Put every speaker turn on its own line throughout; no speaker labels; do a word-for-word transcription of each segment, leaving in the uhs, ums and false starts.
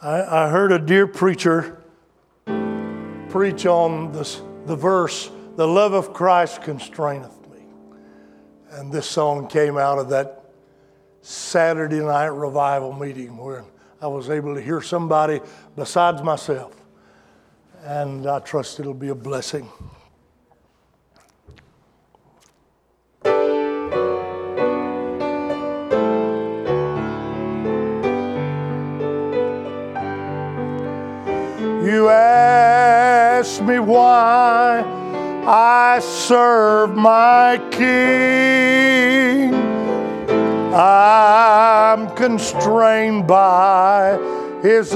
I, I heard a dear preacher preach on this, the verse, "The love of Christ constraineth me." And this song came out of that Saturday night revival meeting where I was able to hear somebody besides myself. And I trust it'll be a blessing. You ask me why I serve my King. I'm constrained by His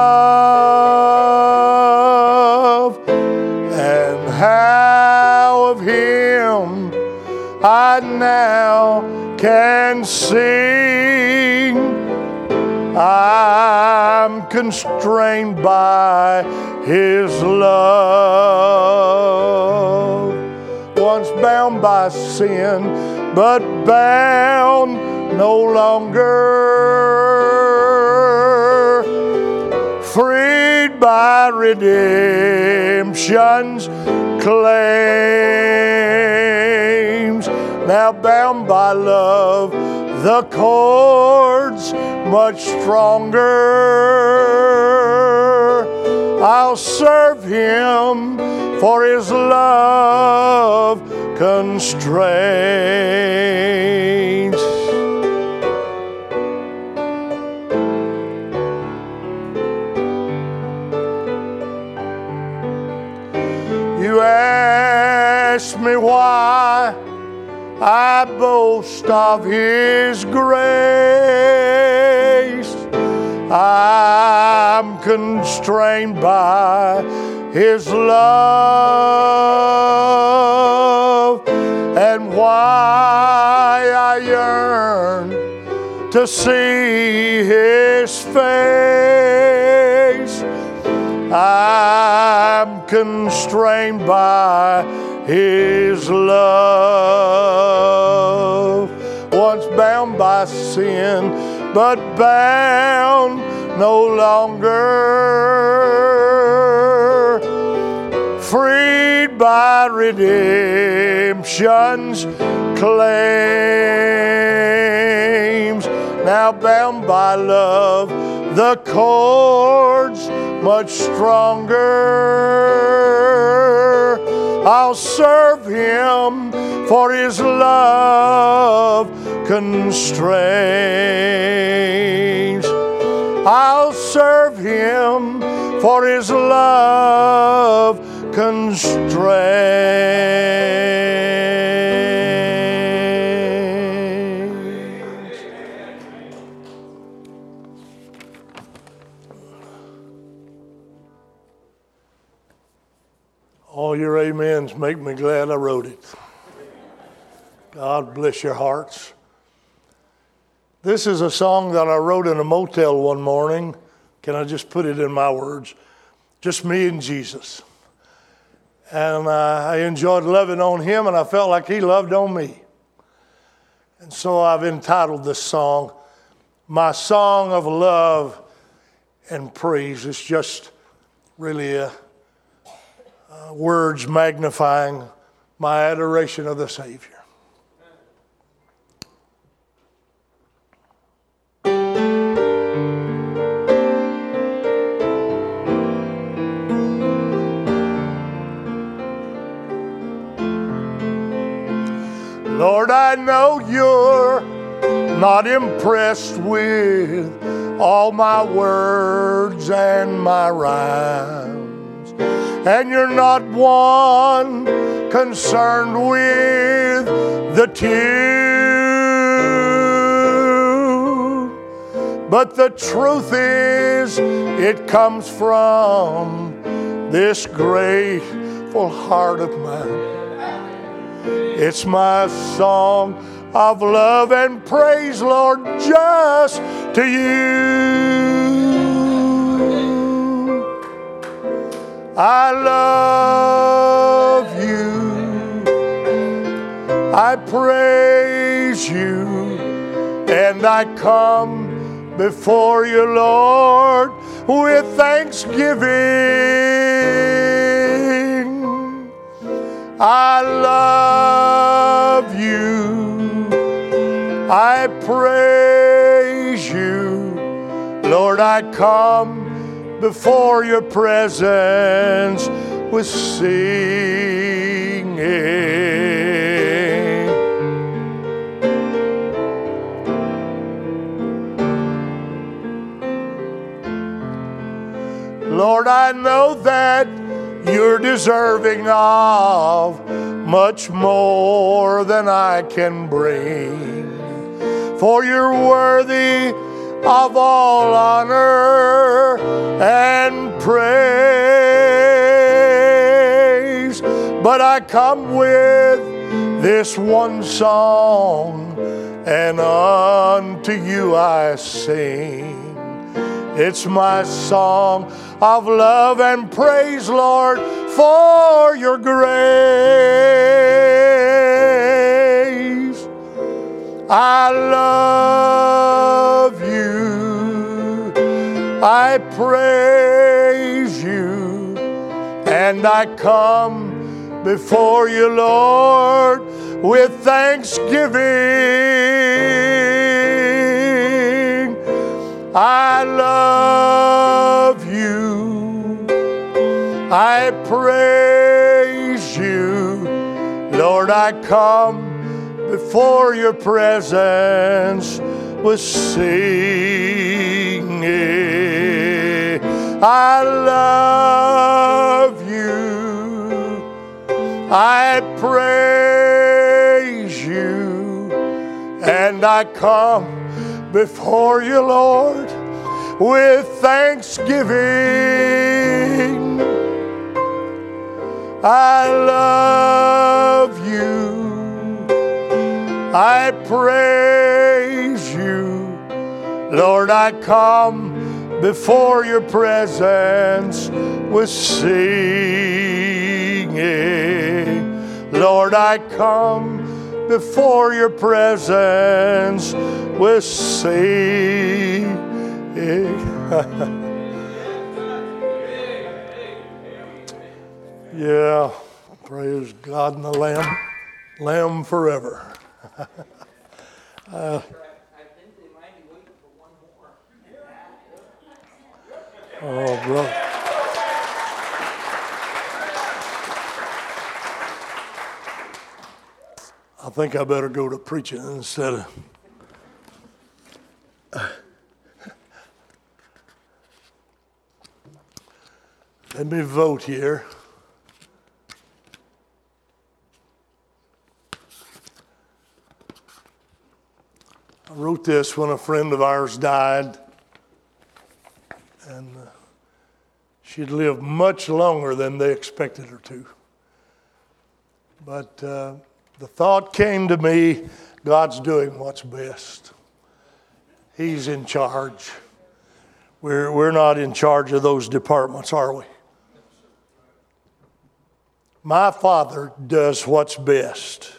love, and how of Him I now can sing. I'm constrained by His love. Once bound by sin, but bound no longer. Freed by redemption's claims. Now bound by love, the cords much stronger. I'll serve Him, for His love constrains. You ask me why I boast of His grace. I'm constrained by His love, and why I yearn to see His face. I'm constrained by His love. Once bound by sin, but bound no longer. Freed by redemption's claims. Now bound by love, the cords much stronger. I'll serve Him, for His love constrains. I'll serve Him, for His love constrains. All your amens make me glad I wrote it. God bless your hearts. This is a song that I wrote in a motel one morning. Can I just put it in my words? Just me and Jesus. And uh, I enjoyed loving on Him, and I felt like He loved on me. And so I've entitled this song, "My Song of Love and Praise." It's just really a Uh, words magnifying my adoration of the Savior. Lord, I know You're not impressed with all my words and my rhymes. And You're not one concerned with the tune. But the truth is, it comes from this grateful heart of mine. It's my song of love and praise, Lord, just to You. I love You, I praise You, and I come before You, Lord, with thanksgiving. I love you, I praise you, Lord. I come before your presence with singing. Lord, I know that you're deserving of much more than I can bring, for you're worthy of all honor and praise. But I come with this one song, and unto you I sing. It's my song of love and praise, Lord, for your grace. I love you, I praise you, and I come before you, Lord, with thanksgiving. I love you, I praise you, Lord. I come before your presence with singing. I love you, I praise you, and I come before you, Lord, with thanksgiving. I love you, I praise you, Lord. I come before your presence with singing. Lord, I come before your presence with singing. Yeah, praise God and the Lamb, Lamb forever. uh, oh, brother. I think I better go to preaching instead of. Let me vote here. I wrote this when a friend of ours died, and uh, she'd lived much longer than they expected her to. But uh, the thought came to me, God's doing what's best. He's in charge. We're, we're not in charge of those departments, are we? My Father does what's best.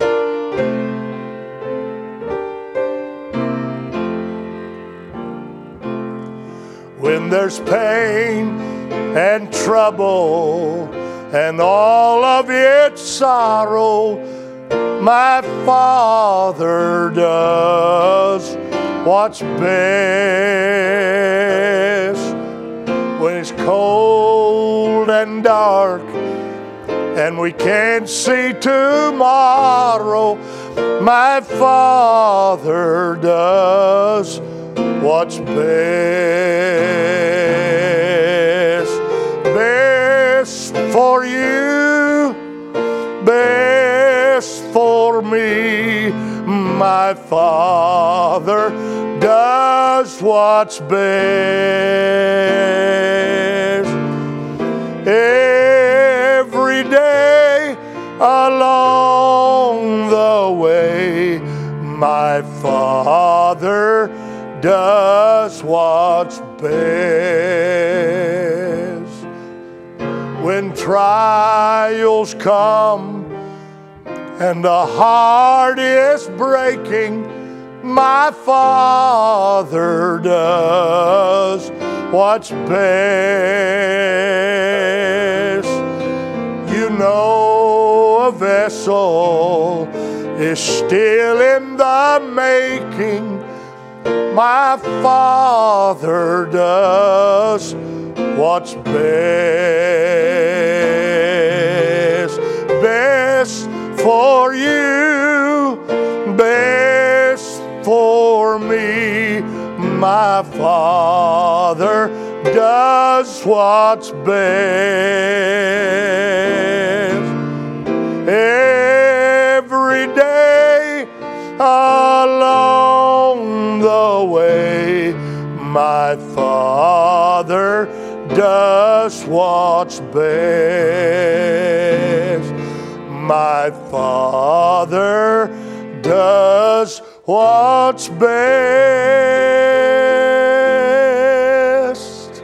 When there's pain and trouble and all of its sorrow, my Father does what's best. When it's cold and dark and we can't see tomorrow, my Father does what's best. Best for you, best for me. My Father does what's best. Every day along the way, my Father does what's best. When trials come and the heart is breaking, my Father does what's best. You know a vessel is still in the making. My Father does what's best. Best for you, best for me. My Father does what's best. Every day along the way, my Father does what's best. My Father does what's best.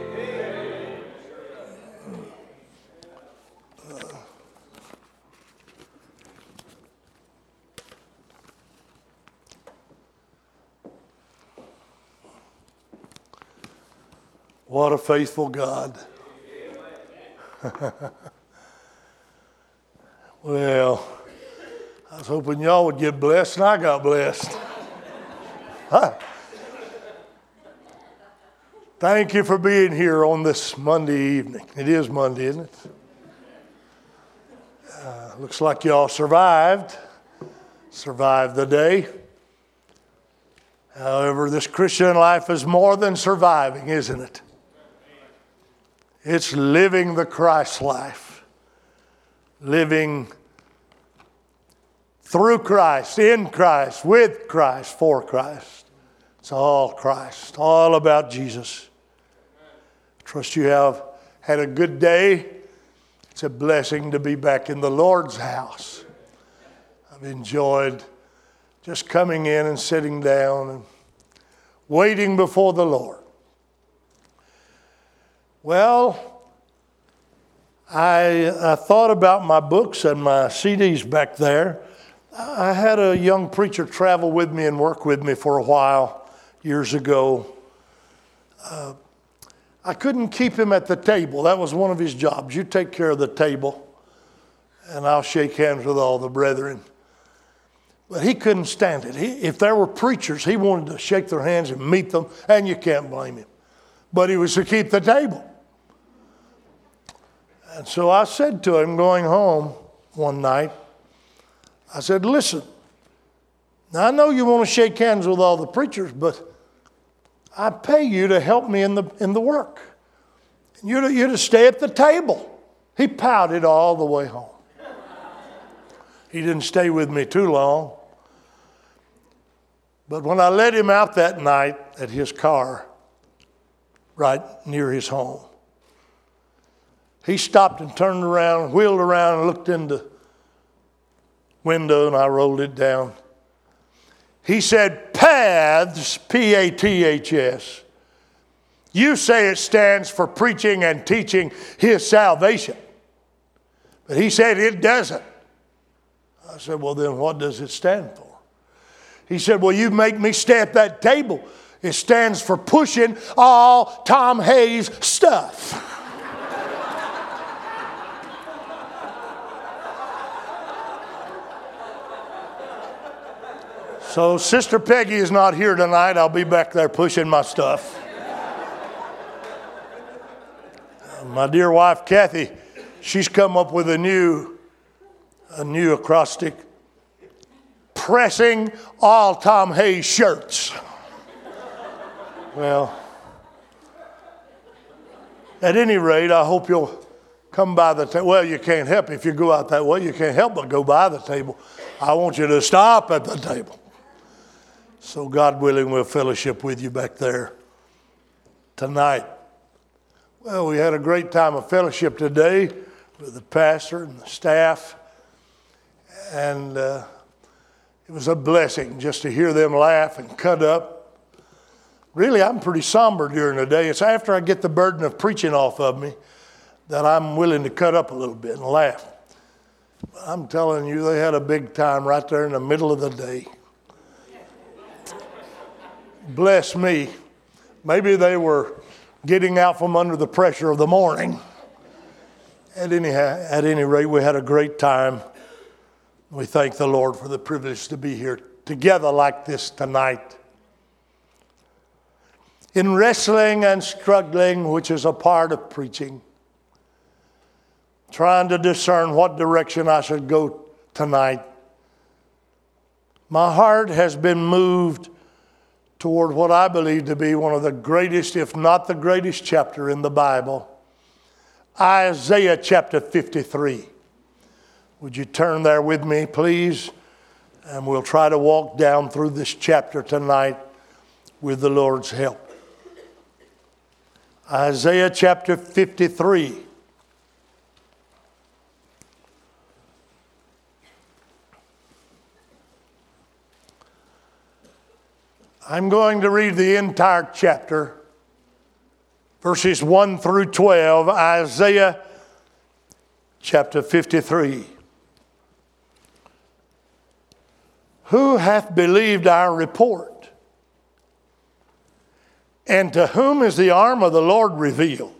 What a faithful God. Well, I was hoping y'all would get blessed, and I got blessed. Huh? Thank you for being here on this Monday evening. It is Monday, isn't it? Uh, looks like y'all survived. Survived the day. However, this Christian life is more than surviving, isn't it? It's living the Christ life. Living through Christ, in Christ, with Christ, for Christ. It's all Christ, all about Jesus. Trust you have had a good day. It's a blessing to be back in the Lord's house. I've enjoyed just coming in and sitting down and waiting before the Lord. Well, I, I thought about my books and my C Ds back there. I had a young preacher travel with me and work with me for a while years ago. Uh, I couldn't keep him at the table. That was one of his jobs. You take care of the table, and I'll shake hands with all the brethren. But he couldn't stand it. He, if there were preachers, he wanted to shake their hands and meet them, and you can't blame him. But he was to keep the table. And so I said to him going home one night, I said, listen, now I know you want to shake hands with all the preachers, but I pay you to help me in the in the work. You're to, you're to stay at the table. He pouted all the way home. He didn't stay with me too long. But when I let him out that night at his car, right near his home, he stopped and turned around, wheeled around and looked in the window, and I rolled it down. He said, PATHS, P A T H S. You say it stands for preaching and teaching his salvation. But he said it doesn't. I said, well, then what does it stand for? He said, well, you make me stay at that table. It stands for pushing all Tom Hayes stuff. So Sister Peggy is not here tonight. I'll be back there pushing my stuff. My dear wife, Kathy, she's come up with a new, a new acrostic. Pressing all Tom Hayes shirts. Well, at any rate, I hope you'll come by the table. Well, you can't help if you go out that way. You can't help but go by the table. I want you to stop at the table. So God willing, we'll fellowship with you back there tonight. Well, we had a great time of fellowship today with the pastor and the staff. And uh, it was a blessing just to hear them laugh and cut up. Really, I'm pretty somber during the day. It's after I get the burden of preaching off of me that I'm willing to cut up a little bit and laugh. But I'm telling you, they had a big time right there in the middle of the day. Bless me. Maybe they were getting out from under the pressure of the morning. At any, at any rate, we had a great time. We thank the Lord for the privilege to be here together like this tonight. In wrestling and struggling, which is a part of preaching, trying to discern what direction I should go tonight, my heart has been moved toward what I believe to be one of the greatest, if not the greatest chapter in the Bible, Isaiah chapter fifty-three. Would you turn there with me, please? And we'll try to walk down through this chapter tonight with the Lord's help. Isaiah chapter fifty-three. I'm going to read the entire chapter, verses one through twelve, Isaiah chapter fifty-three. Who hath believed our report? And to whom is the arm of the Lord revealed?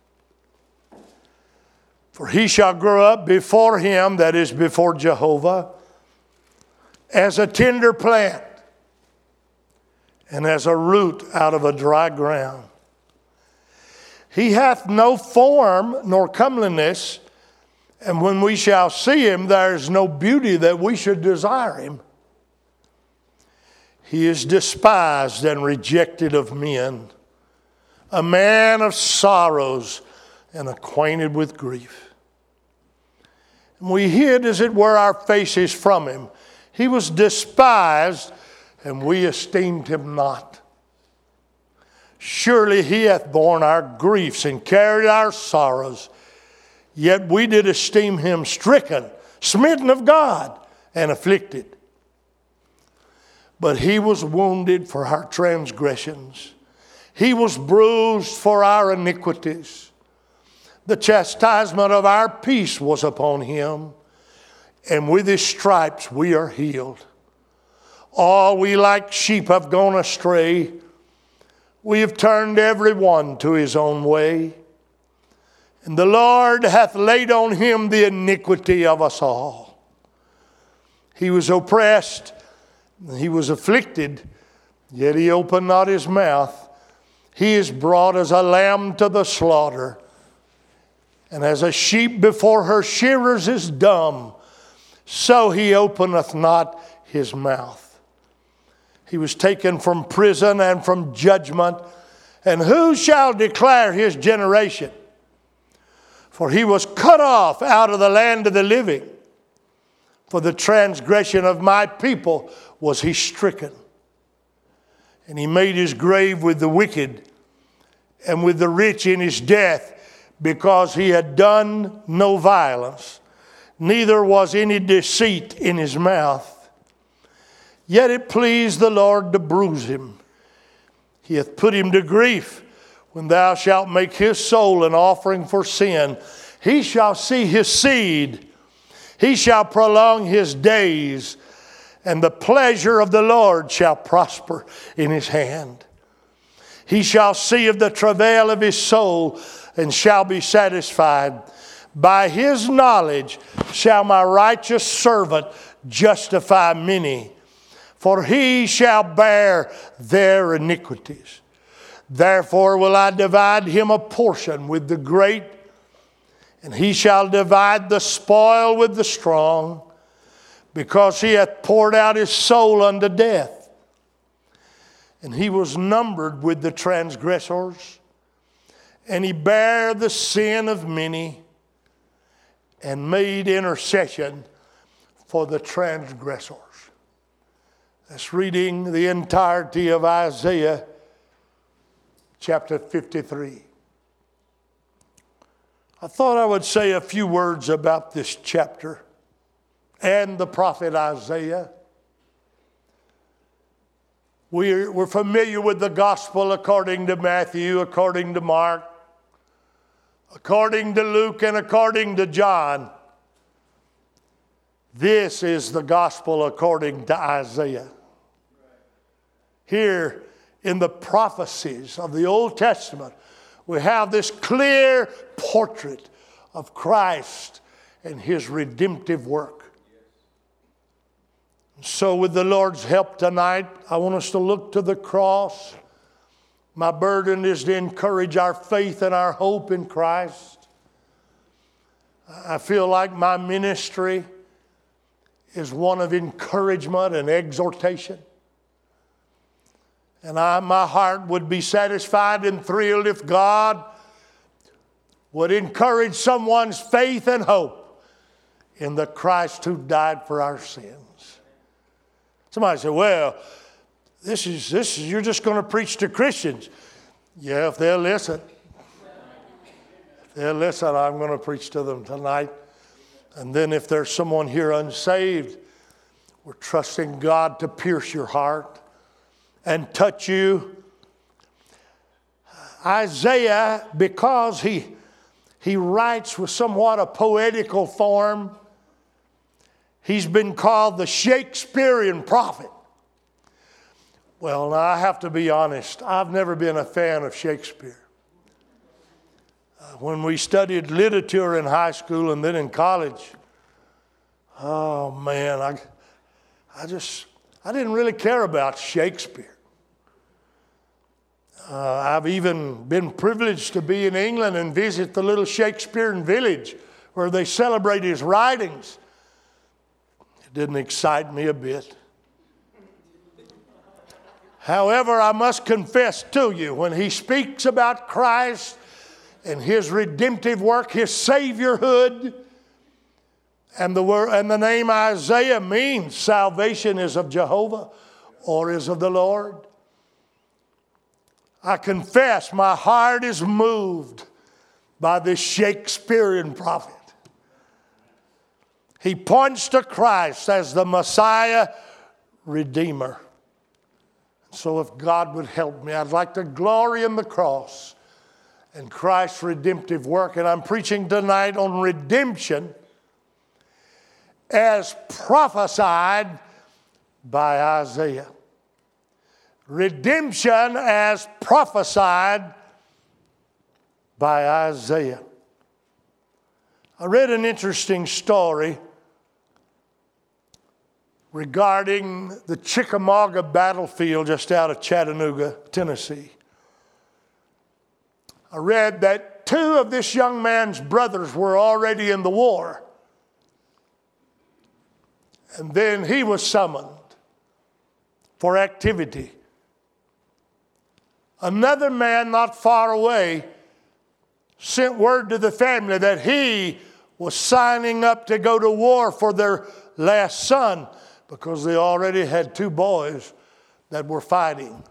For he shall grow up before him, that is before Jehovah, as a tender plant, and as a root out of a dry ground. He hath no form nor comeliness, and when we shall see him, there is no beauty that we should desire him. He is despised and rejected of men, a man of sorrows and acquainted with grief. And we hid, as it were, our faces from him. He was despised, and we esteemed him not. Surely he hath borne our griefs and carried our sorrows. Yet we did esteem him stricken, smitten of God, and afflicted. But he was wounded for our transgressions. He was bruised for our iniquities. The chastisement of our peace was upon him, and with his stripes we are healed. All we like sheep have gone astray. We have turned every one to his own way. And the Lord hath laid on him the iniquity of us all. He was oppressed, he was afflicted, yet he opened not his mouth. He is brought as a lamb to the slaughter, and as a sheep before her shearers is dumb, so he openeth not his mouth. He was taken from prison and from judgment, and who shall declare his generation? For he was cut off out of the land of the living. For the transgression of my people was he stricken. And he made his grave with the wicked and with the rich in his death, because he had done no violence, neither was any deceit in his mouth. Yet it pleased the Lord to bruise him. He hath put him to grief. When thou shalt make his soul an offering for sin, he shall see his seed. He shall prolong his days, and the pleasure of the Lord shall prosper in his hand. He shall see of the travail of his soul, and shall be satisfied. By his knowledge shall my righteous servant justify many, for he shall bear their iniquities. Therefore will I divide him a portion with the great, and he shall divide the spoil with the strong, because he hath poured out his soul unto death. And he was numbered with the transgressors, and he bare the sin of many, and made intercession for the transgressors. That's reading the entirety of Isaiah chapter fifty-three. I thought I would say a few words about this chapter and the prophet Isaiah. We're, we're familiar with the gospel according to Matthew, according to Mark, according to Luke, and according to John. This is the gospel according to Isaiah. Here in the prophecies of the Old Testament, we have this clear portrait of Christ and his redemptive work. So with the Lord's help tonight, I want us to look to the cross. My burden is to encourage our faith and our hope in Christ. I feel like my ministry is one of encouragement and exhortation. And I, my heart would be satisfied and thrilled if God would encourage someone's faith and hope in the Christ who died for our sins. Somebody said, well, this is, this is, you're just going to preach to Christians. Yeah, if they'll listen. If they'll listen, I'm going to preach to them tonight. And then if there's someone here unsaved, we're trusting God to pierce your heart and touch you. Isaiah, because he, he writes with somewhat a poetical form, he's been called the Shakespearean prophet. Well, now I have to be honest. I've never been a fan of Shakespeare. Uh, when we studied literature in high school and then in college, oh man, I, I just, I didn't really care about Shakespeare. Uh, I've even been privileged to be in England and visit the little Shakespearean village where they celebrate his writings. It didn't excite me a bit. However, I must confess to you, when he speaks about Christ and his redemptive work, his saviorhood, and the word and the name Isaiah means salvation is of Jehovah or is of the Lord. I confess my heart is moved by this Shakespearean prophet. He points to Christ as the Messiah Redeemer. So if God would help me, I'd like to glory in the cross and Christ's redemptive work. And I'm preaching tonight on redemption as prophesied by Isaiah. Redemption as prophesied by Isaiah. I read an interesting story regarding the Chickamauga battlefield just out of Chattanooga, Tennessee. I read that two of this young man's brothers were already in the war. And then he was summoned for activity. Another man not far away sent word to the family that he was signing up to go to war for their last son because they already had two boys that were fighting.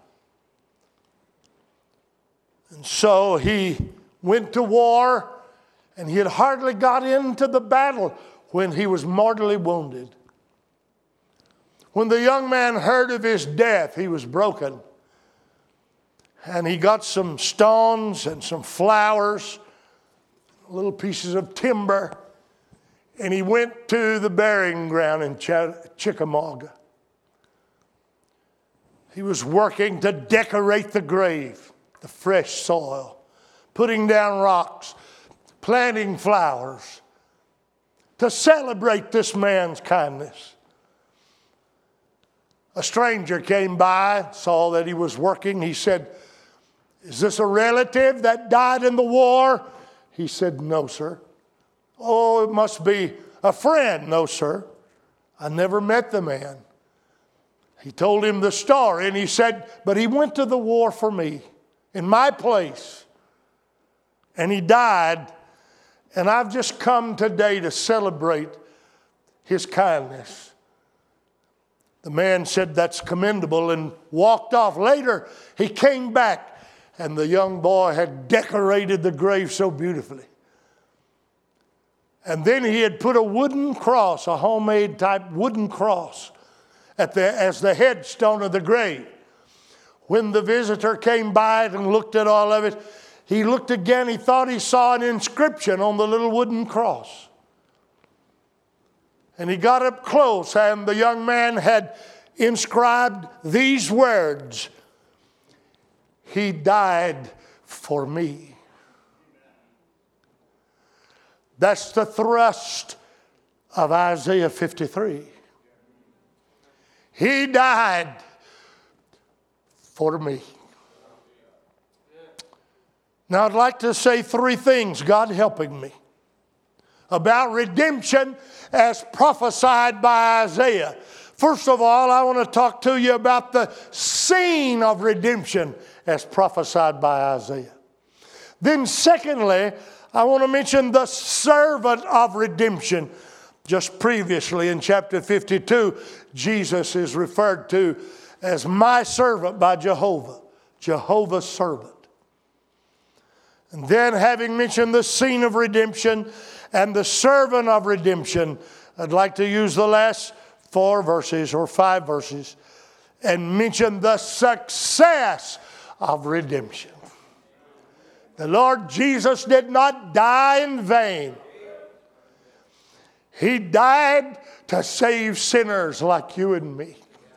And so he went to war, and he had hardly got into the battle when he was mortally wounded. When the young man heard of his death, he was broken. And he got some stones and some flowers, little pieces of timber, and he went to the burying ground in Ch- Chickamauga. He was working to decorate the grave, the fresh soil, putting down rocks, planting flowers, to celebrate this man's kindness. A stranger came by, saw that he was working. He said, "Is this a relative that died in the war?" He said, "No, sir." "Oh, it must be a friend." "No, sir. I never met the man." He told him the story, and he said, "But he went to the war for me, in my place, and he died, and I've just come today to celebrate his kindness." The man said, "That's commendable," and walked off. Later, he came back, and the young boy had decorated the grave so beautifully. And then he had put a wooden cross, a homemade type wooden cross, at the, as the headstone of the grave. When the visitor came by it and looked at all of it, he looked again. He thought he saw an inscription on the little wooden cross. And he got up close, and the young man had inscribed these words: "He died for me." That's the thrust of Isaiah fifty-three. He died for me. Now I'd like to say three things, God helping me, about redemption as prophesied by Isaiah. First of all, I want to talk to you about the scene of redemption as prophesied by Isaiah. Then secondly, I want to mention the servant of redemption. Just previously in chapter fifty-two, Jesus is referred to as my servant by Jehovah, Jehovah's servant. And then, having mentioned the scene of redemption and the servant of redemption, I'd like to use the last four verses or five verses and mention the success of redemption. The Lord Jesus did not die in vain. He died to save sinners like you and me.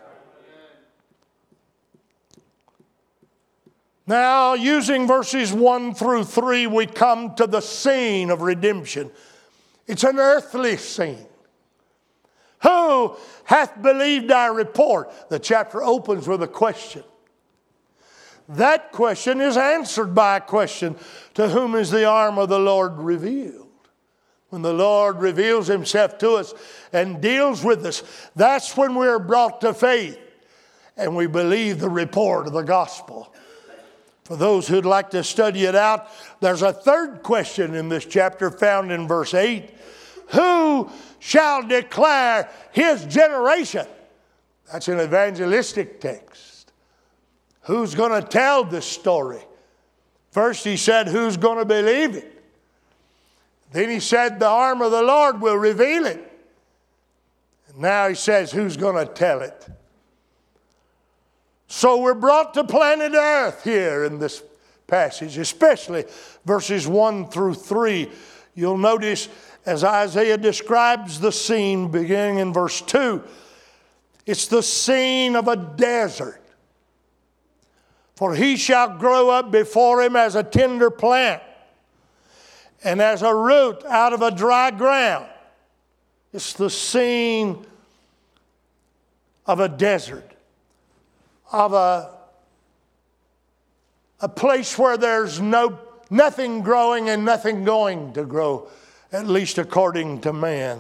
Now, using verses one through three, we come to the scene of redemption. It's an earthly scene. Who hath believed our report? The chapter opens with a question. That question is answered by a question. To whom is the arm of the Lord revealed? When the Lord reveals himself to us and deals with us, that's when we're brought to faith and we believe the report of the gospel. For those who'd like to study it out, there's a third question in this chapter found in verse eight. Who shall declare his generation? That's an evangelistic text. Who's going to tell this story? First he said, who's going to believe it? Then he said, the arm of the Lord will reveal it. And now he says, who's going to tell it? So we're brought to planet Earth here in this passage, especially verses one through three. You'll notice as Isaiah describes the scene beginning in verse two, it's the scene of a desert. For he shall grow up before him as a tender plant, and as a root out of a dry ground. It's the scene of a desert, of a, a place where there's no nothing growing and nothing going to grow, at least according to man.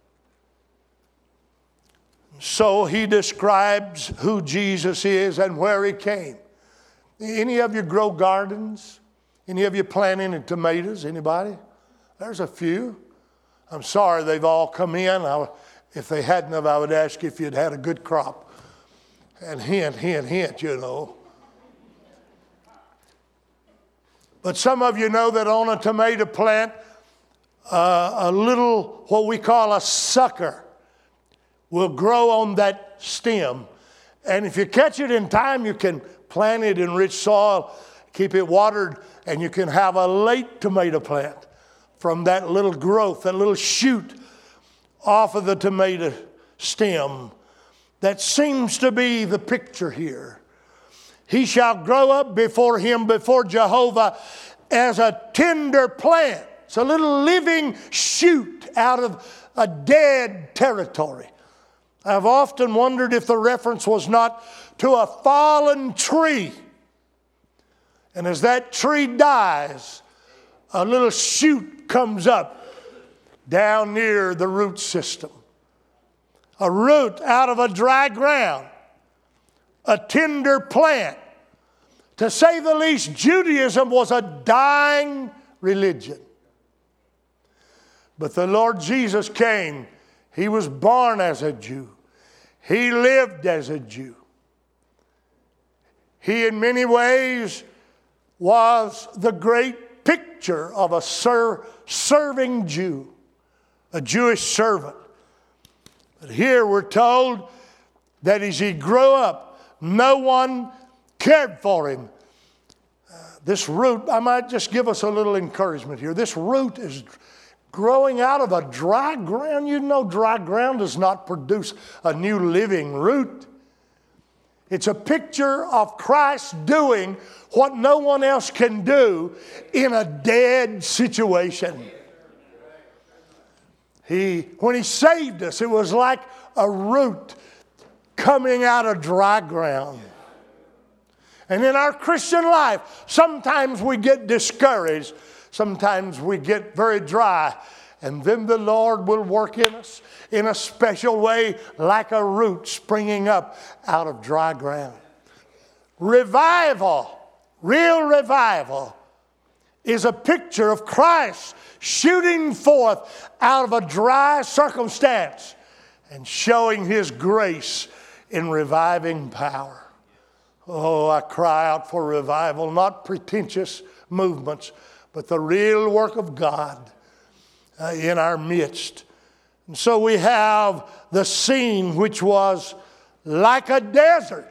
So he describes who Jesus is and where he came. Any of you grow gardens? Any of you plant any tomatoes? Anybody? There's a few. I'm sorry they've all come in. I, if they hadn't have, I would ask if you'd had a good crop. And hint, hint, hint, you know. But some of you know that on a tomato plant, uh, a little, what we call a sucker, will grow on that stem. And if you catch it in time, you can plant it in rich soil, keep it watered, and you can have a late tomato plant from that little growth, that little shoot off of the tomato stem. That seems to be the picture here. He shall grow up before him, before Jehovah, as a tender plant. It's a little living shoot out of a dead territory. I've often wondered if the reference was not to a fallen tree. And as that tree dies, a little shoot comes up down near the root system. A root out of a dry ground. A tender plant. To say the least, Judaism was a dying religion. But the Lord Jesus came. He was born as a Jew. He lived as a Jew. He in many ways was the great picture of a ser- serving Jew, a Jewish servant. But here we're told that as he grew up, no one cared for him. Uh, this root, I might just give us a little encouragement here. This root is growing out of a dry ground. You know dry ground does not produce a new living root. It's a picture of Christ doing what no one else can do in a dead situation. He, when he saved us, it was like a root coming out of dry ground. And in our Christian life, sometimes we get discouraged. Sometimes we get very dry. And then the Lord will work in us in a special way, like a root springing up out of dry ground. Revival, real revival, is a picture of Christ shooting forth out of a dry circumstance and showing His grace in reviving power. Oh, I cry out for revival, not pretentious movements, but the real work of God uh, in our midst. And so we have the scene which was like a desert.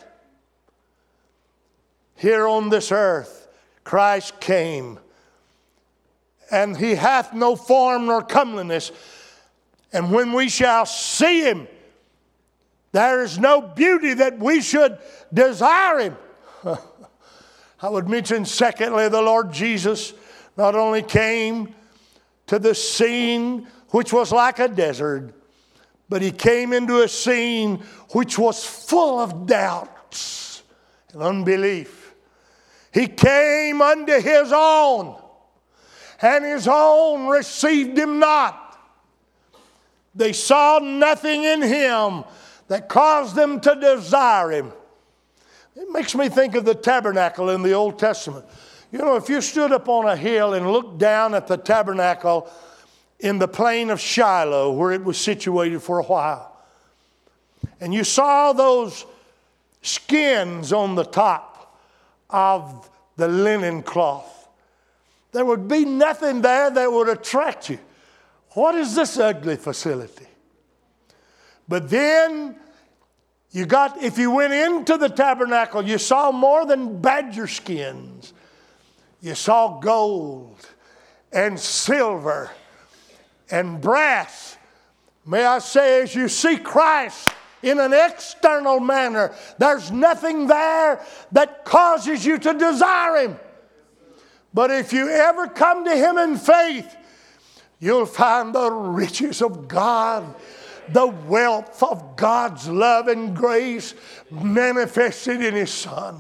Here on this earth, Christ came, and He hath no form nor comeliness. And when we shall see Him, there is no beauty that we should desire Him. I would mention, secondly, the Lord Jesus not only came to the scene which was like a desert, but He came into a scene which was full of doubts and unbelief. He came unto His own, and His own received Him not. They saw nothing in Him that caused them to desire Him. It makes me think of the tabernacle in the Old Testament. You know, if you stood up on a hill and looked down at the tabernacle in the plain of Shiloh, where it was situated for a while, and you saw those skins on the top of the linen cloth, there would be nothing there that would attract you. What is this ugly facility? But then you got, if you went into the tabernacle, you saw more than badger skins. You saw gold and silver and brass. May I say, as you see Christ in an external manner, there's nothing there that causes you to desire Him. But if you ever come to Him in faith, you'll find the riches of God, the wealth of God's love and grace manifested in His Son.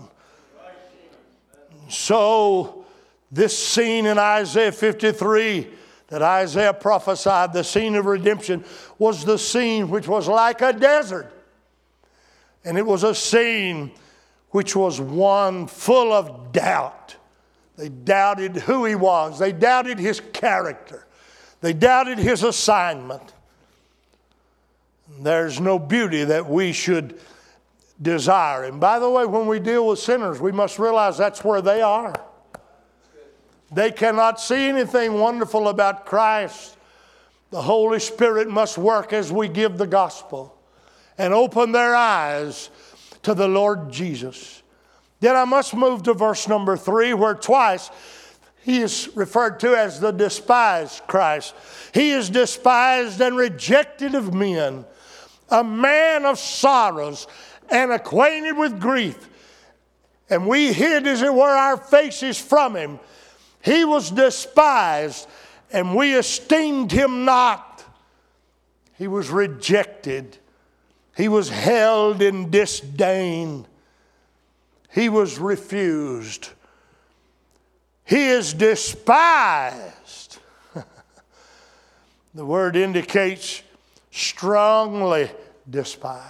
So this scene in Isaiah fifty-three that Isaiah prophesied, the scene of redemption, was the scene which was like a desert. And it was a scene which was one full of doubt. They doubted who He was. They doubted His character. They doubted His assignment. There's no beauty that we should desire. And by the way, when we deal with sinners, we must realize that's where they are. They cannot see anything wonderful about Christ. The Holy Spirit must work as we give the gospel and open their eyes to the Lord Jesus. Then I must move to verse number three, where twice He is referred to as the despised Christ. He is despised and rejected of men, a man of sorrows and acquainted with grief. And we hid, as it were, our faces from Him. He was despised, and we esteemed Him not. He was rejected. He was held in disdain. He was refused. He is despised. The word indicates strongly despised.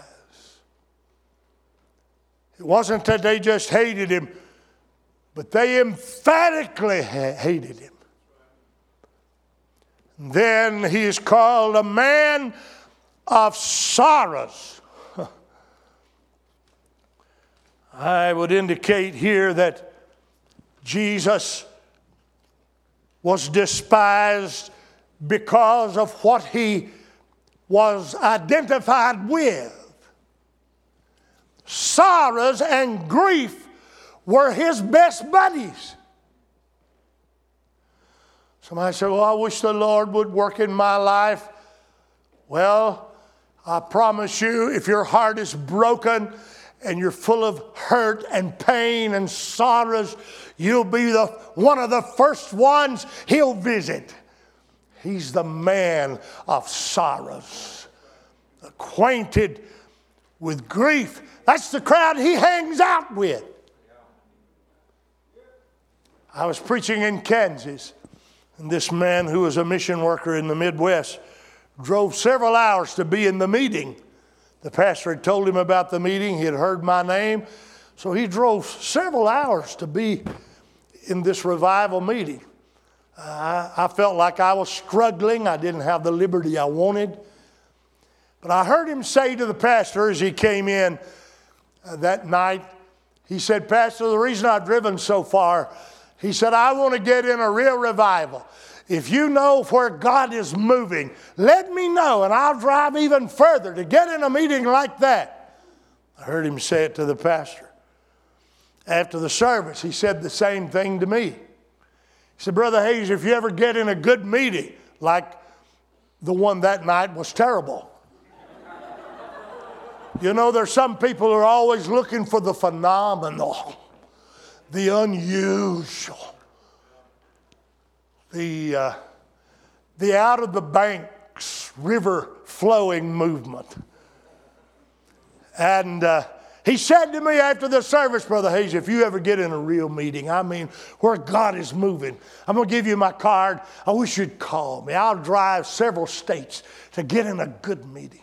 It wasn't that they just hated Him, but they emphatically hated Him. Then He is called a man of sorrows. I would indicate here that Jesus was despised because of what He was identified with. Sorrows and grief were His best buddies. Somebody said, well, I wish the Lord would work in my life. Well, I promise you, if your heart is broken and you're full of hurt and pain and sorrows, you'll be the one of the first ones He'll visit. He's the man of sorrows, acquainted with grief. That's the crowd he hangs out with. I was preaching in Kansas, and this man who was a mission worker in the Midwest drove several hours to be in the meeting. The pastor had told him about the meeting. He had heard my name. So he drove several hours to be in this revival meeting. Uh, I felt like I was struggling. I didn't have the liberty I wanted. But I heard him say to the pastor as he came in uh, that night, he said, "Pastor, the reason I've driven so far," he said, "I want to get in a real revival. If you know where God is moving, let me know, and I'll drive even further to get in a meeting like that." I heard him say it to the pastor. After the service, he said the same thing to me. He said, "Brother Hayes, if you ever get in a good meeting, like the one that night was terrible. You know, there's some people who are always looking for the phenomenal, the unusual, the, uh, the out-of-the-banks, river-flowing movement." And uh, he said to me after the service, "Brother Hayes, if you ever get in a real meeting, I mean where God is moving, I'm going to give you my card. I wish you'd call me. I'll drive several states to get in a good meeting."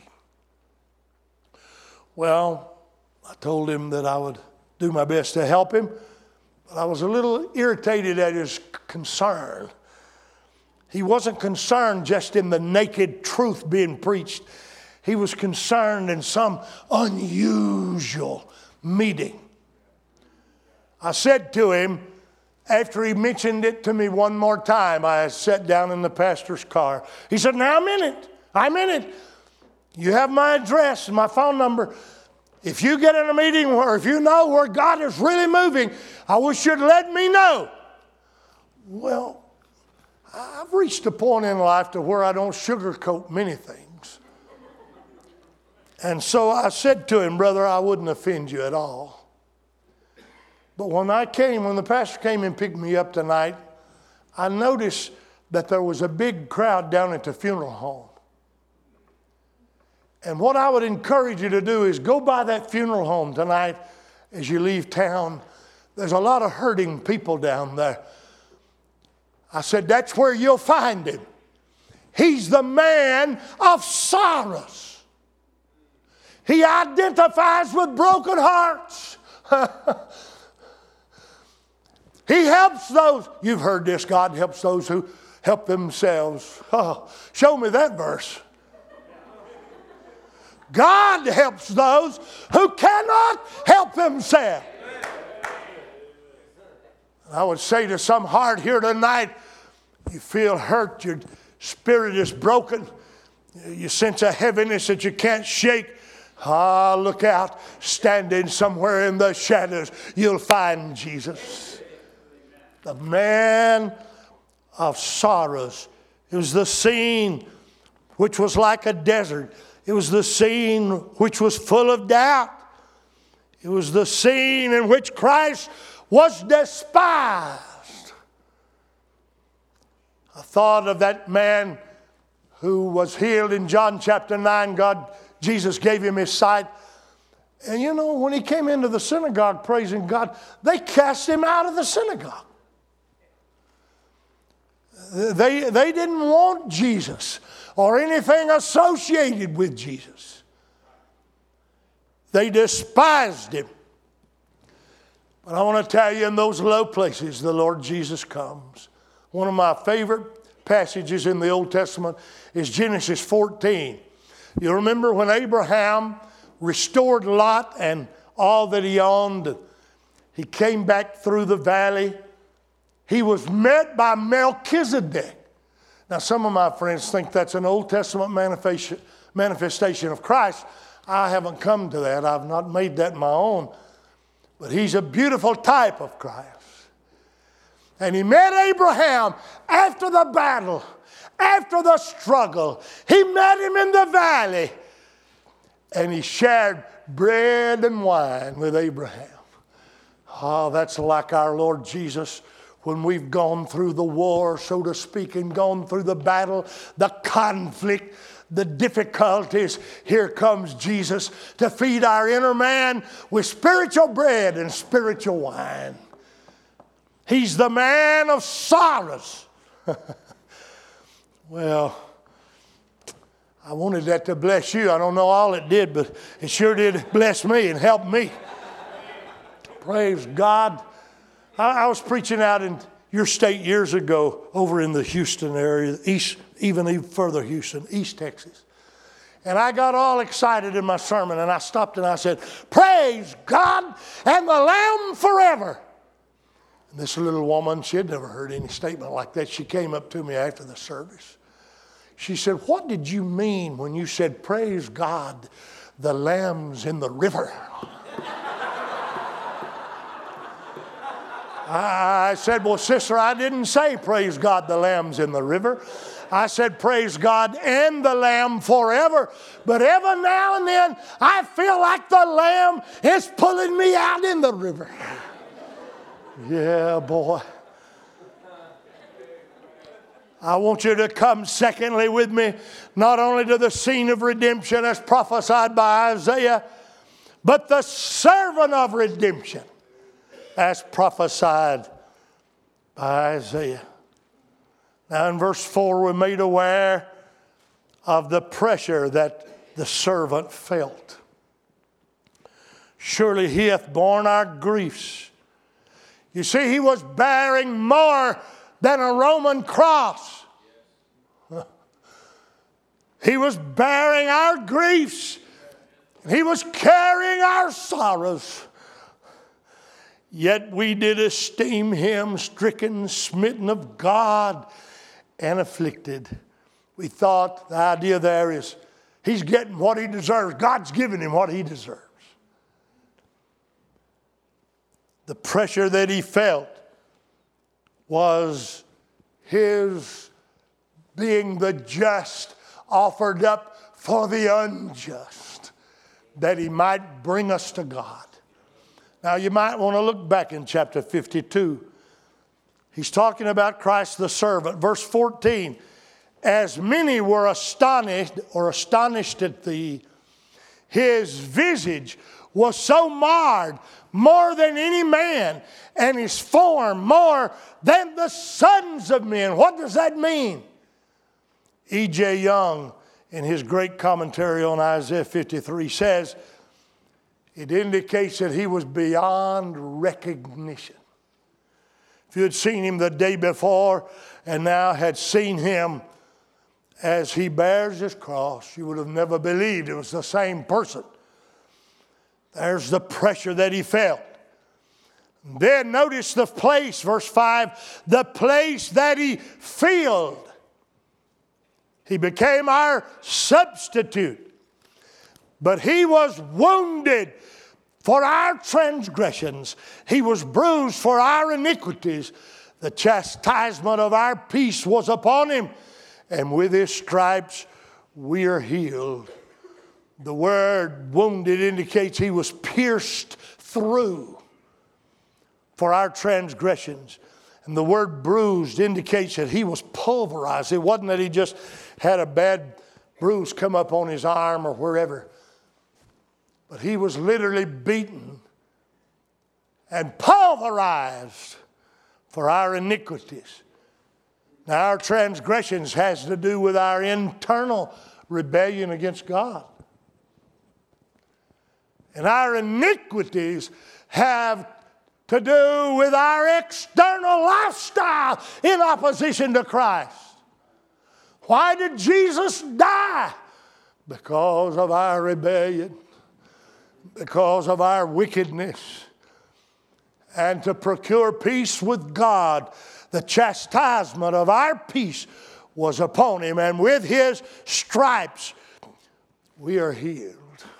Well, I told him that I would do my best to help him, but I was a little irritated at his concern. He wasn't concerned just in the naked truth being preached. He was concerned in some unusual meeting. I said to him, after he mentioned it to me one more time, I sat down in the pastor's car. He said, "Now I'm in it. I'm in it. You have my address and my phone number. If you get in a meeting where, if you know where God is really moving, I wish you'd let me know." Well, I've reached a point in life to where I don't sugarcoat many things. And so I said to him, "Brother, I wouldn't offend you at all." But when I came, when the pastor came and picked me up tonight, I noticed that there was a big crowd down at the funeral home. And what I would encourage you to do is go by that funeral home tonight as you leave town. There's a lot of hurting people down there. I said, that's where you'll find him. He's the man of sorrows. He identifies with broken hearts. He helps those. You've heard this. God helps those who help themselves. Oh, show me that verse. God helps those who cannot help themselves. I would say to some heart here tonight, you feel hurt, your spirit is broken, you sense a heaviness that you can't shake. Ah, look out, standing somewhere in the shadows, you'll find Jesus. The man of sorrows. It was the scene which was like a desert. It was the scene which was full of doubt. It was the scene in which Christ was despised. I thought of that man who was healed in John chapter nine. God, Jesus gave him his sight. And you know, when he came into the synagogue praising God, they cast him out of the synagogue. They, they didn't want Jesus or anything associated with Jesus. They despised him. But I want to tell you, in those low places, the Lord Jesus comes. One of my favorite passages in the Old Testament is Genesis fourteen. You remember when Abraham restored Lot and all that he owned, he came back through the valley. He was met by Melchizedek. Now, some of my friends think that's an Old Testament manifestation of Christ. I haven't come to that. I've not made that my own. But he's a beautiful type of Christ. And he met Abraham after the battle, after the struggle. He met him in the valley. And he shared bread and wine with Abraham. Oh, that's like our Lord Jesus. when we've gone through the war, so to speak, and gone through the battle, the conflict, the difficulties, here comes Jesus to feed our inner man with spiritual bread and spiritual wine. He's the man of sorrows. Well, I wanted that to bless you. I don't know all it did, but it sure did bless me and help me. Praise God. I, I was preaching out in your state years ago over in the Houston area, east, even even further Houston, East Texas. And I got all excited in my sermon, and I stopped and I said, praise God and the Lamb forever. And this little woman, she had never heard any statement like that. She came up to me after the service. She said, what did you mean when you said, praise God, the lamb's in the river? I said, well, sister, I didn't say praise God, the lamb's in the river. I said, praise God and the lamb forever. But every now and then, I feel like the lamb is pulling me out in the river. Yeah, boy. I want you to come secondly with me, not only to the scene of redemption as prophesied by Isaiah, but the servant of redemption as prophesied by Isaiah. Now in verse four, we're made aware of the pressure that the servant felt. Surely he hath borne our griefs. You see, he was bearing more than a Roman cross. He was bearing our griefs. He was carrying our sorrows. Yet we did esteem him stricken, smitten of God, and afflicted. We thought the idea there is he's getting what he deserves. God's giving him what he deserves. The pressure that he felt was his being the just offered up for the unjust, that he might bring us to God. Now you might want to look back in chapter fifty-two. He's talking about Christ the servant. Verse fourteen, as many were astonished or astonished at thee, his visage was so marred more than any man, and his form more than the sons of men. What does that mean? E J Young, in his great commentary on Isaiah fifty-three, says it indicates that he was beyond recognition. If you had seen him the day before and now had seen him as he bears his cross, you would have never believed it was the same person. There's the pressure that he felt. Then notice the place, verse five, the place that he filled. He became our substitute. But he was wounded for our transgressions. He was bruised for our iniquities. The chastisement of our peace was upon him, and with his stripes we are healed. The word wounded indicates he was pierced through for our transgressions. And the word bruised indicates that he was pulverized. It wasn't that he just had a bad bruise come up on his arm or wherever. But he was literally beaten and pulverized for our iniquities. Now our transgressions has to do with our internal rebellion against God. And our iniquities have to do with our external lifestyle in opposition to Christ. Why did Jesus die? Because of our rebellion, because of our wickedness. And to procure peace with God, the chastisement of our peace was upon him, and with his stripes we are healed.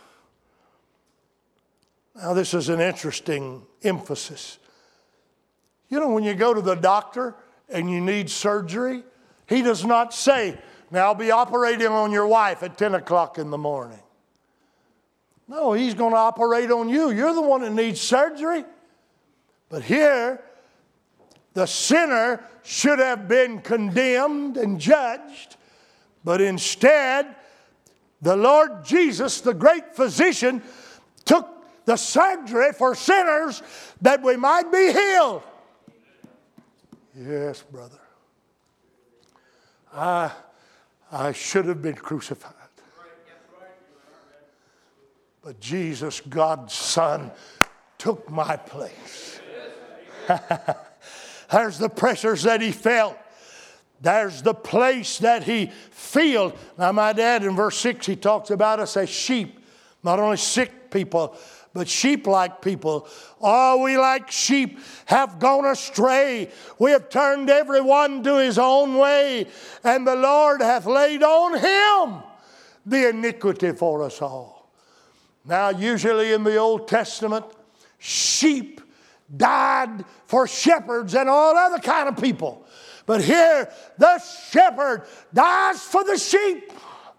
Now, this is an interesting emphasis. You know, when you go to the doctor and you need surgery, he does not say, now I'll be operating on your wife at ten o'clock in the morning. No, he's going to operate on you. You're the one that needs surgery. But here, The sinner should have been condemned and judged, but instead, the Lord Jesus, the great physician, took the surgery for sinners that we might be healed. Yes, brother. I, I should have been crucified. But Jesus, God's Son, took my place. There's the pressures that he felt. There's the place that he filled. Now, my dad in verse six, he talks about us as sheep. Not only sick people, but sheep-like people. Oh, we like sheep have gone astray. We have turned everyone to his own way. And the Lord hath laid on him the iniquity for us all. Now, usually in the Old Testament, sheep died for shepherds and all other kind of people. But here, the shepherd dies for the sheep.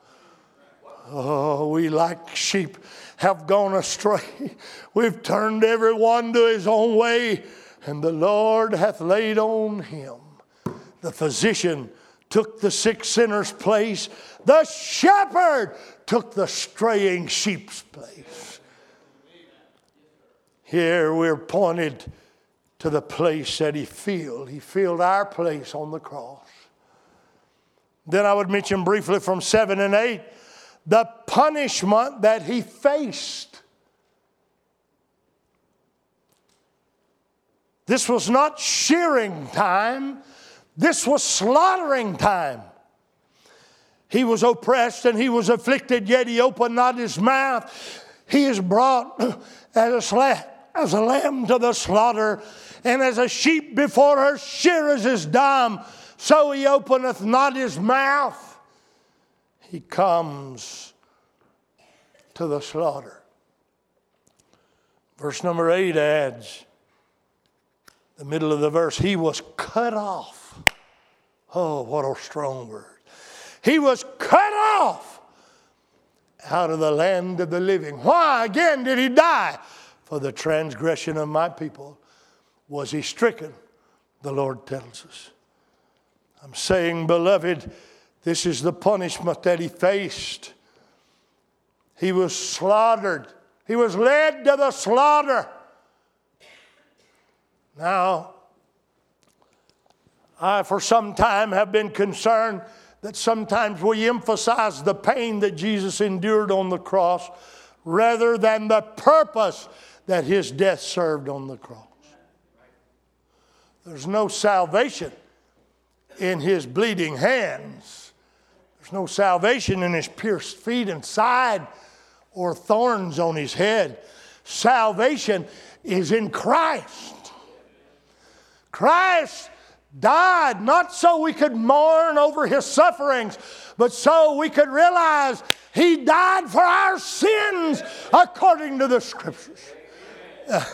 Oh, we like sheep have gone astray. We've turned everyone to his own way, and the Lord hath laid on him. The physician took the sick sinner's place. The shepherd took the straying sheep's place. Here we're pointed to the place that he filled. He filled our place on the cross. Then I would mention briefly from seven and eight, the punishment that he faced. This was not shearing time. This was slaughtering time. He was oppressed and he was afflicted, yet he opened not his mouth. He is brought as a slap. As a lamb to the slaughter, and as a sheep before her shearers is dumb, so he openeth not his mouth. He comes to the slaughter. Verse number eight adds, the middle of the verse, he was cut off. Oh, what a strong word. He was cut off out of the land of the living. Why again did he die? For the transgression of my people was he stricken, the Lord tells us. I'm saying, beloved, this is the punishment that he faced. He was slaughtered. He was led to the slaughter. Now, I for some time have been concerned that sometimes we emphasize the pain that Jesus endured on the cross rather than the purpose that his death served on the cross. There's no salvation in his bleeding hands. There's no salvation in his pierced feet and side or thorns on his head. Salvation is in Christ. Christ died not so we could mourn over his sufferings, but so we could realize he died for our sins according to the Scriptures. Uh,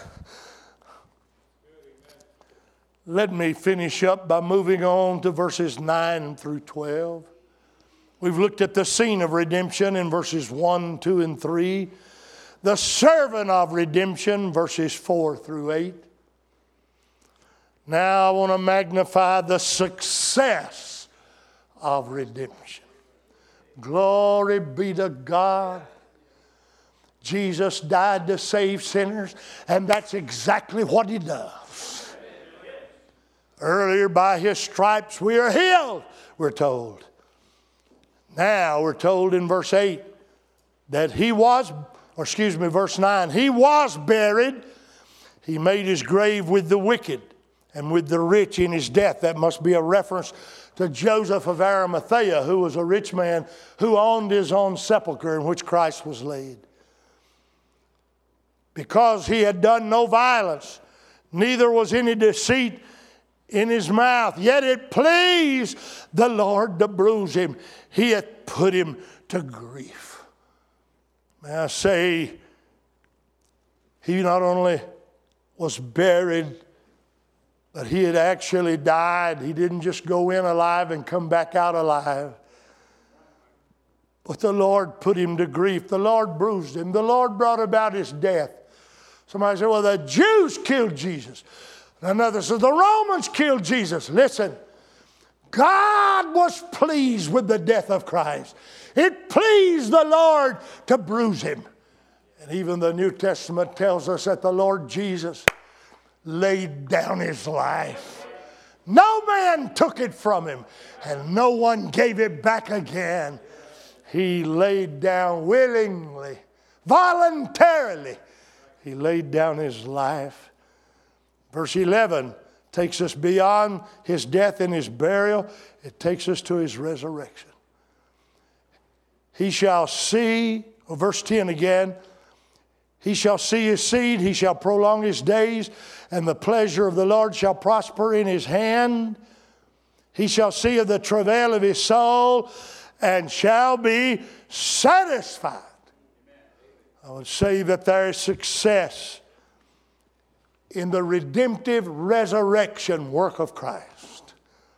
let me finish up by moving on to verses nine through twelve. We've looked at the scene of redemption in verses one, two, and three. The servant of redemption, verses four through eight. Now I want to magnify the success of redemption. Glory be to God. Jesus died to save sinners, and that's exactly what he does. Earlier, by his stripes we are healed, we're told. Now we're told in verse eight that he was, or excuse me, verse nine, he was buried. He made his grave with the wicked and with the rich in his death. That must be a reference to Joseph of Arimathea, who was a rich man who owned his own sepulchre in which Christ was laid. Because he had done no violence, neither was any deceit in his mouth. Yet it pleased the Lord to bruise him. He hath put him to grief. May I say, he not only was buried, but he had actually died. He didn't just go in alive and come back out alive. But the Lord put him to grief. The Lord bruised him. The Lord brought about his death. Somebody said, well, the Jews killed Jesus. Another says, the Romans killed Jesus. Listen, God was pleased with the death of Christ. It pleased the Lord to bruise him. And even the New Testament tells us that the Lord Jesus laid down his life. No man took it from him, and no one gave it back again. He laid down willingly, voluntarily. He laid down his life. Verse eleven takes us beyond his death and his burial. It takes us to his resurrection. He shall see, oh, verse ten again, he shall see his seed, he shall prolong his days, and the pleasure of the Lord shall prosper in his hand. He shall see of the travail of his soul, and shall be satisfied. I would say that there is success in the redemptive resurrection work of Christ.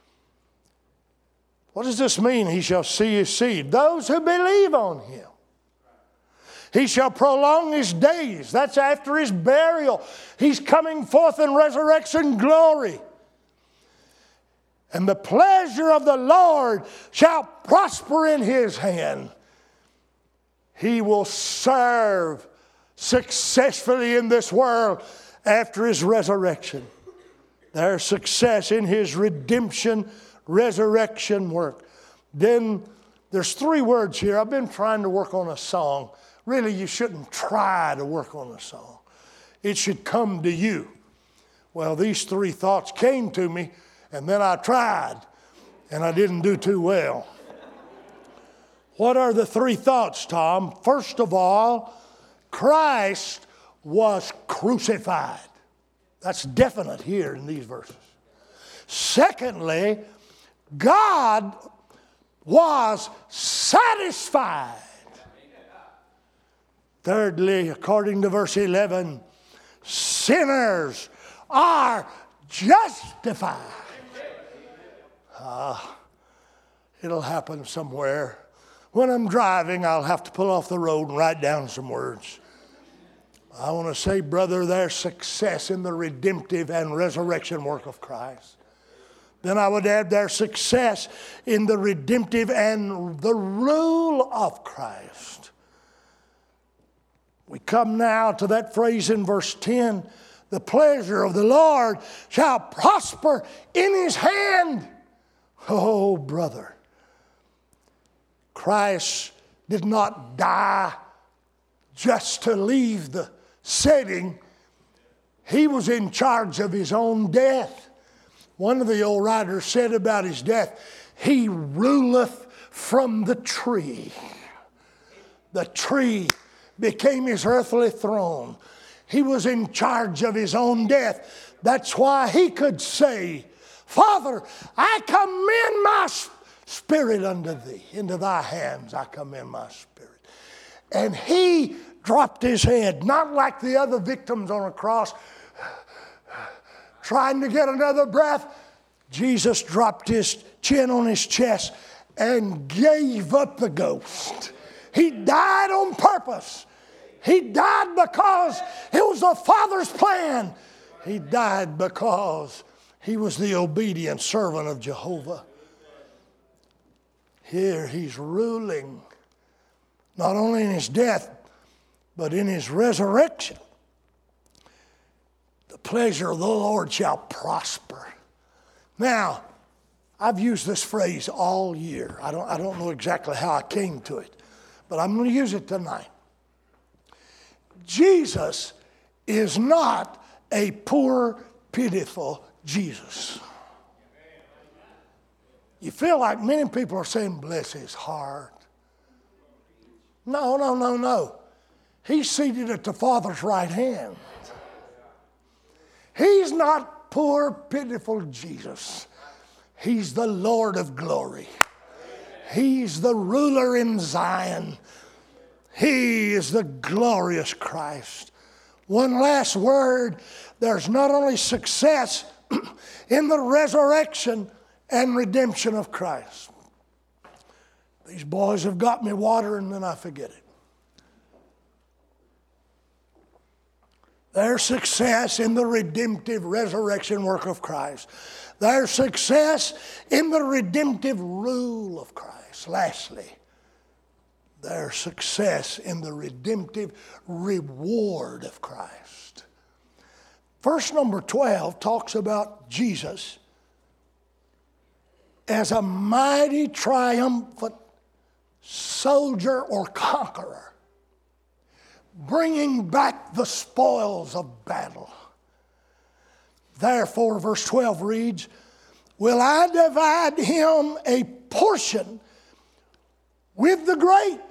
What does this mean? He shall see his seed. Those who believe on him. He shall prolong his days. That's after his burial. He's coming forth in resurrection glory. And the pleasure of the Lord shall prosper in his hand. He will serve successfully in this world after his resurrection. There's success in his redemption, resurrection work. Then there's three words here. I've been trying to work on a song. Really, you shouldn't try to work on a song. It should come to you. Well, these three thoughts came to me, and then I tried, and I didn't do too well. What are the three thoughts, Tom? First of all, Christ was crucified. That's definite here in these verses. Secondly, God was satisfied. Thirdly, according to verse eleven, sinners are justified. Uh, it'll happen somewhere. When I'm driving, I'll have to pull off the road and write down some words. I want to say, brother, there's success in the redemptive and resurrection work of Christ. Then I would add there's success in the redemptive and the rule of Christ. We come now to that phrase in verse ten, the pleasure of the Lord shall prosper in his hand. Oh, brother, Christ did not die just to leave the setting. He was in charge of his own death. One of the old writers said about his death, he ruleth from the tree. The tree became his earthly throne. He was in charge of his own death. That's why he could say, Father, I commend my spirit unto thee. Into thy hands I commend my spirit. And he dropped his head, not like the other victims on a cross, trying to get another breath. Jesus dropped his chin on his chest and gave up the ghost. He died on purpose. He died because it was the Father's plan. He died because he was the obedient servant of Jehovah. Here he's ruling, not only in his death, but in his resurrection. The pleasure of the Lord shall prosper. Now, I've used this phrase all year. I don't, I don't know exactly how I came to it, but I'm going to use it tonight. Jesus is not a poor, pitiful Jesus. You feel like many people are saying, bless his heart. No, no, no, no. He's seated at the Father's right hand. He's not poor, pitiful Jesus. He's the Lord of glory. He's the ruler in Zion. He is the glorious Christ. One last word. There's not only success in the resurrection and redemption of Christ. These boys have got me water and then I forget it. Their success in the redemptive resurrection work of Christ. Their success in the redemptive rule of Christ. Lastly, their success in the redemptive reward of Christ. Verse number twelve talks about Jesus as a mighty triumphant soldier or conqueror, bringing back the spoils of battle. Therefore, verse twelve reads, will I divide him a portion with the great,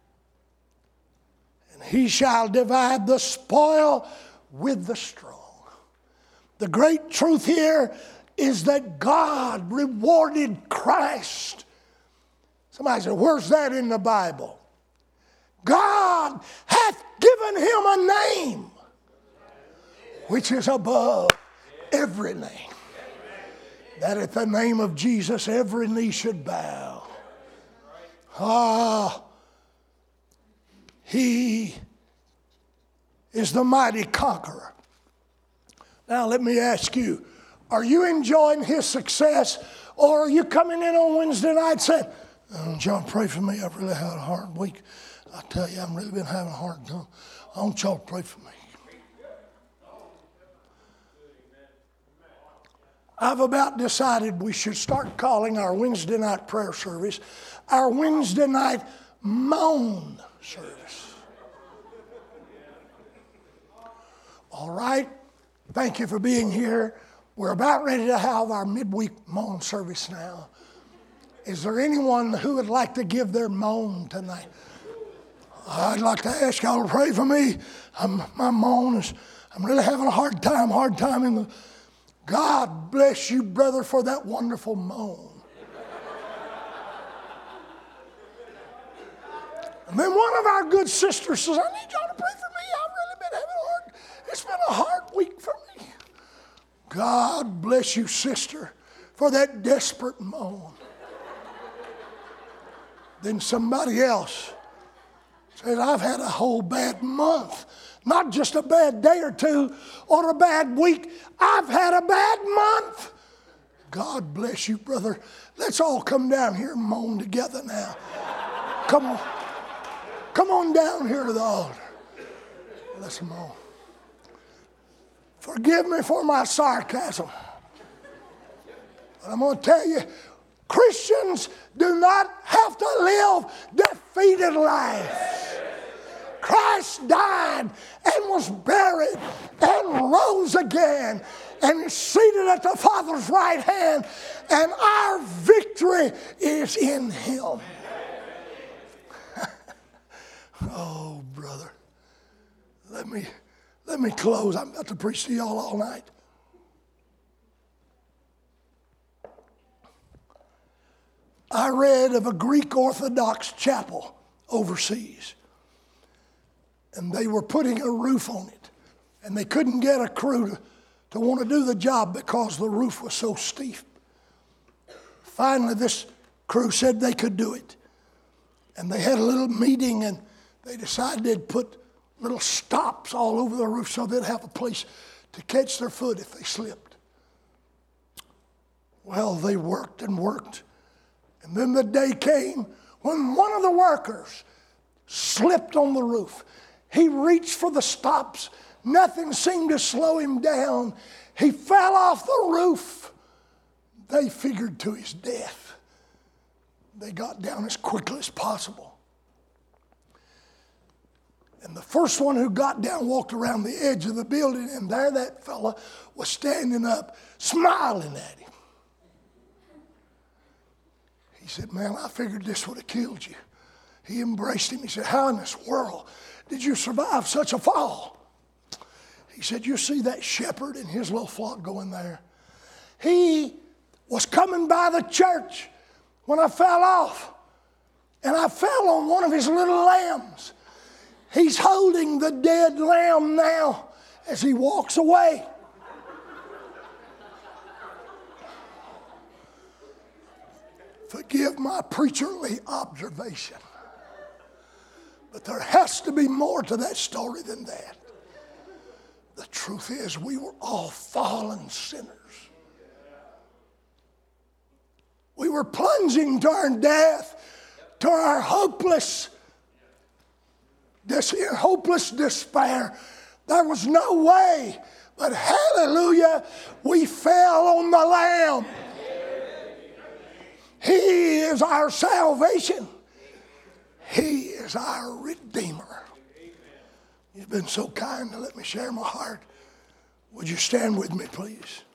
and he shall divide the spoil with the strong. The great truth here is that God rewarded Christ. Somebody said, where's that in the Bible? God hath given him a name which is above every name, that at the name of Jesus every knee should bow. Ah, he is the mighty conqueror. Now let me ask you, are you enjoying his success, or are you coming in on Wednesday night saying, oh, John, pray for me, I've really had a hard week. I tell you, I've really been having a hard time. I want y'all to pray for me. I've about decided we should start calling our Wednesday night prayer service our Wednesday night moan service. All right? Thank you for being here. We're about ready to have our midweek moan service now. Is there anyone who would like to give their moan tonight? I'd like to ask y'all to pray for me. I'm, my moan is, I'm really having a hard time, hard time in the... God bless you, brother, for that wonderful moan. And then one of our good sisters says, I need y'all to pray for me. I've really been having a hard, it's been a hard week for me. God bless you, sister, for that desperate moan. Then somebody else says, I've had a whole bad month. Not just a bad day or two or a bad week. I've had a bad month. God bless you, brother. Let's all come down here and moan together now. Come on. Come on down here to the altar. Let's moan. Forgive me for my sarcasm. But I'm going to tell you, Christians do not have to live defeated lives. Christ died and was buried and rose again and is seated at the Father's right hand, and our victory is in him. Oh, brother. Let me, let me close. I'm about to preach to y'all all night. I read of a Greek Orthodox chapel overseas. And they were putting a roof on it. And they couldn't get a crew to, to want to do the job because the roof was so steep. Finally, this crew said they could do it. And they had a little meeting, and they decided they'd put little stops all over the roof so they'd have a place to catch their foot if they slipped. Well, they worked and worked. And then the day came when one of the workers slipped on the roof. He reached for the stops. Nothing seemed to slow him down. He fell off the roof. They figured to his death. They got down as quickly as possible. And the first one who got down walked around the edge of the building, and there that fella was standing up, smiling at him. He said, man, I figured this would have killed you. He embraced him. He said, how in this world did you survive such a fall? He said, you see that shepherd and his little flock going there? He was coming by the church when I fell off, and I fell on one of his little lambs. He's holding the dead lamb now as he walks away. Forgive my preacherly observation. But there has to be more to that story than that. The truth is, we were all fallen sinners. We were plunging to our death, to our hopeless, this hopeless despair. There was no way, but hallelujah, we fell on the Lamb. He is our salvation. He is our Redeemer. You've been so kind to let me share my heart. Would you stand with me, please?